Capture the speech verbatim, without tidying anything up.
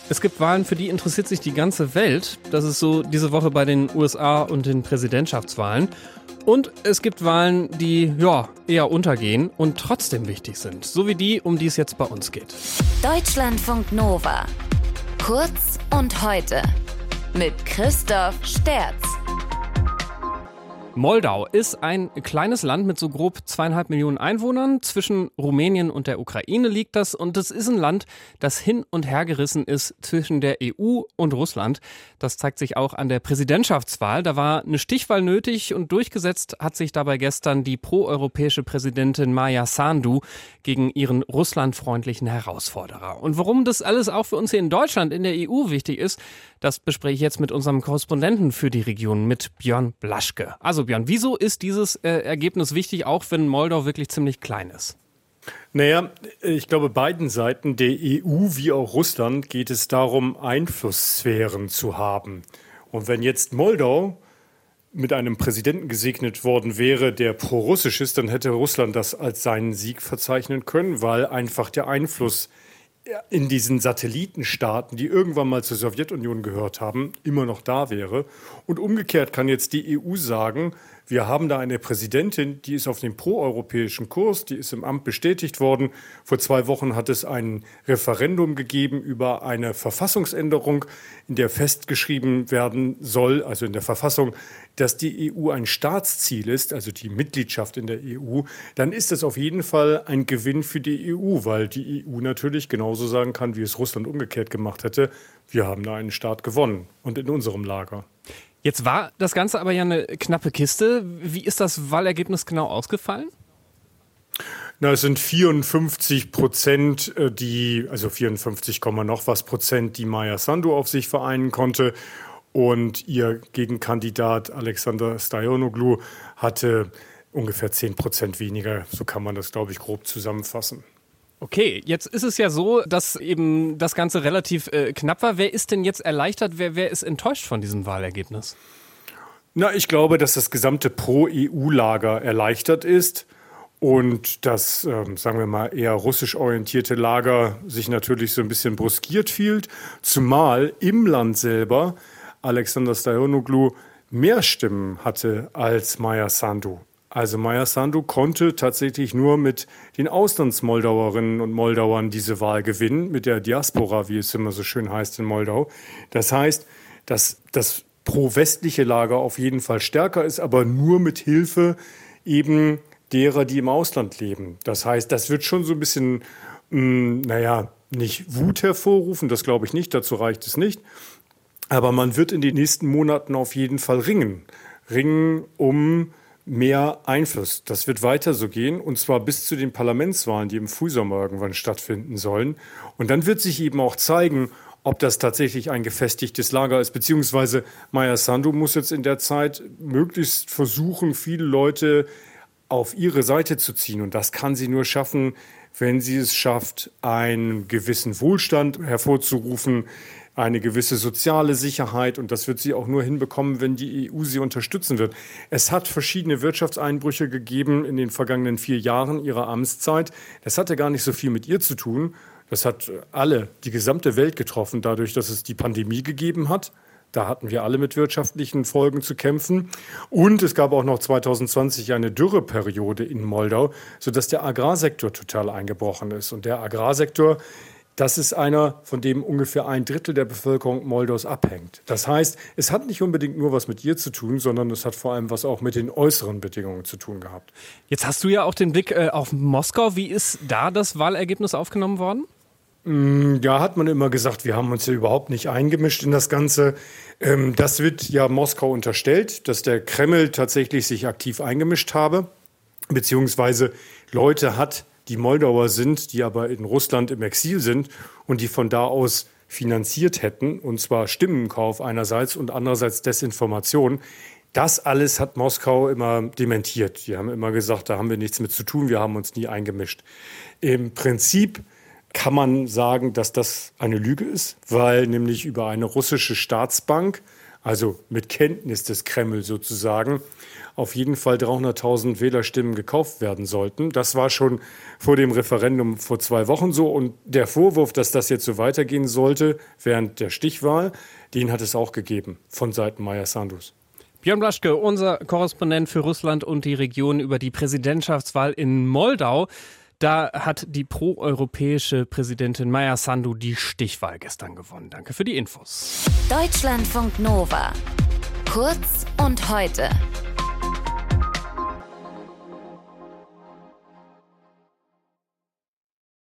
Es gibt Wahlen, für die interessiert sich die ganze Welt. Das ist so diese Woche bei den U S A und den Präsidentschaftswahlen. Und es gibt Wahlen, die ja eher untergehen und trotzdem wichtig sind. So wie die, um die es jetzt bei uns geht. Deutschlandfunk Nova. Kurz und heute. Mit Christoph Sterz. Moldau ist ein kleines Land mit so grob zweieinhalb Millionen Einwohnern. Zwischen Rumänien und der Ukraine liegt das. Und es ist ein Land, das hin und her gerissen ist zwischen der E U und Russland. Das zeigt sich auch an der Präsidentschaftswahl. Da war eine Stichwahl nötig und durchgesetzt hat sich dabei gestern die proeuropäische Präsidentin Maia Sandu gegen ihren russlandfreundlichen Herausforderer. Und warum das alles auch für uns hier in Deutschland in der E U wichtig ist, das bespreche ich jetzt mit unserem Korrespondenten für die Region, mit Björn Blaschke. Also Björn, wieso ist dieses äh, Ergebnis wichtig, auch wenn Moldau wirklich ziemlich klein ist? Naja, ich glaube, beiden Seiten, der E U wie auch Russland, geht es darum, Einflusssphären zu haben. Und wenn jetzt Moldau mit einem Präsidenten gesegnet worden wäre, der pro-russisch ist, dann hätte Russland das als seinen Sieg verzeichnen können, weil einfach der Einfluss in diesen Satellitenstaaten, die irgendwann mal zur Sowjetunion gehört haben, immer noch da wäre. Und umgekehrt kann jetzt die E U sagen, wir haben da eine Präsidentin, die ist auf dem proeuropäischen Kurs, die ist im Amt bestätigt worden. Vor zwei Wochen hat es ein Referendum gegeben über eine Verfassungsänderung, in der festgeschrieben werden soll, also in der Verfassung, dass die E U ein Staatsziel ist, also die Mitgliedschaft in der E U. Dann ist das auf jeden Fall ein Gewinn für die E U, weil die E U natürlich genauso sagen kann, wie es Russland umgekehrt gemacht hätte. Wir haben da einen Staat gewonnen und in unserem Lager. Jetzt war das Ganze aber ja eine knappe Kiste. Wie ist das Wahlergebnis genau ausgefallen? Na, es sind vierundfünfzig Prozent, die, also vierundfünfzig, noch was Prozent, die Maia Sandu auf sich vereinen konnte. Und ihr Gegenkandidat Alexander Stoyanoglu hatte ungefähr zehn Prozent weniger. So kann man das, glaube ich, grob zusammenfassen. Okay, jetzt ist es ja so, dass eben das Ganze relativ äh, knapp war. Wer ist denn jetzt erleichtert? Wer, wer ist enttäuscht von diesem Wahlergebnis? Na, ich glaube, dass das gesamte Pro-E U-Lager erleichtert ist und das, ähm, sagen wir mal, eher russisch orientierte Lager sich natürlich so ein bisschen bruskiert fühlt. Zumal im Land selber Alexander Stoyanoglu mehr Stimmen hatte als Maia Sandu. Also Maia Sandu konnte tatsächlich nur mit den Auslandsmoldauerinnen und Moldauern diese Wahl gewinnen, mit der Diaspora, wie es immer so schön heißt in Moldau. Das heißt, dass das pro-westliche Lager auf jeden Fall stärker ist, aber nur mit Hilfe eben derer, die im Ausland leben. Das heißt, das wird schon so ein bisschen, mh, naja, nicht Wut hervorrufen, das glaube ich nicht, dazu reicht es nicht. Aber man wird in den nächsten Monaten auf jeden Fall ringen. Ringen um mehr Einfluss. Das wird weiter so gehen, und zwar bis zu den Parlamentswahlen, die im Frühsommer irgendwann stattfinden sollen. Und dann wird sich eben auch zeigen, ob das tatsächlich ein gefestigtes Lager ist, beziehungsweise Maia Sandu muss jetzt in der Zeit möglichst versuchen, viele Leute auf ihre Seite zu ziehen. Und das kann sie nur schaffen, wenn sie es schafft, einen gewissen Wohlstand hervorzurufen, eine gewisse soziale Sicherheit, und das wird sie auch nur hinbekommen, wenn die E U sie unterstützen wird. Es hat verschiedene Wirtschaftseinbrüche gegeben in den vergangenen vier Jahren ihrer Amtszeit. Das hatte gar nicht so viel mit ihr zu tun. Das hat alle, die gesamte Welt getroffen, dadurch, dass es die Pandemie gegeben hat. Da hatten wir alle mit wirtschaftlichen Folgen zu kämpfen. Und es gab auch noch zwanzig zwanzig eine Dürreperiode in Moldau, sodass der Agrarsektor total eingebrochen ist. Und der Agrarsektor, das ist einer, von dem ungefähr ein Drittel der Bevölkerung Moldaus abhängt. Das heißt, es hat nicht unbedingt nur was mit ihr zu tun, sondern es hat vor allem was auch mit den äußeren Bedingungen zu tun gehabt. Jetzt hast du ja auch den Blick äh, auf Moskau. Wie ist da das Wahlergebnis aufgenommen worden? Ja, hat man immer gesagt, wir haben uns ja überhaupt nicht eingemischt in das Ganze. Ähm, das wird ja Moskau unterstellt, dass der Kreml tatsächlich sich aktiv eingemischt habe, beziehungsweise Leute hat, die Moldauer sind, die aber in Russland im Exil sind und die von da aus finanziert hätten, und zwar Stimmenkauf einerseits und andererseits Desinformation. Das alles hat Moskau immer dementiert. Die haben immer gesagt, da haben wir nichts mit zu tun, wir haben uns nie eingemischt. Im Prinzip kann man sagen, dass das eine Lüge ist, weil nämlich über eine russische Staatsbank also mit Kenntnis des Kreml sozusagen, auf jeden Fall dreihunderttausend Wählerstimmen gekauft werden sollten. Das war schon vor dem Referendum vor zwei Wochen so. Und der Vorwurf, dass das jetzt so weitergehen sollte während der Stichwahl, den hat es auch gegeben von Seiten Maia Sandus. Björn Blaschke, unser Korrespondent für Russland und die Region über die Präsidentschaftswahl in Moldau. Da hat die proeuropäische Präsidentin Maia Sandu die Stichwahl gestern gewonnen. Danke für die Infos. Deutschlandfunk Nova. Kurz und heute.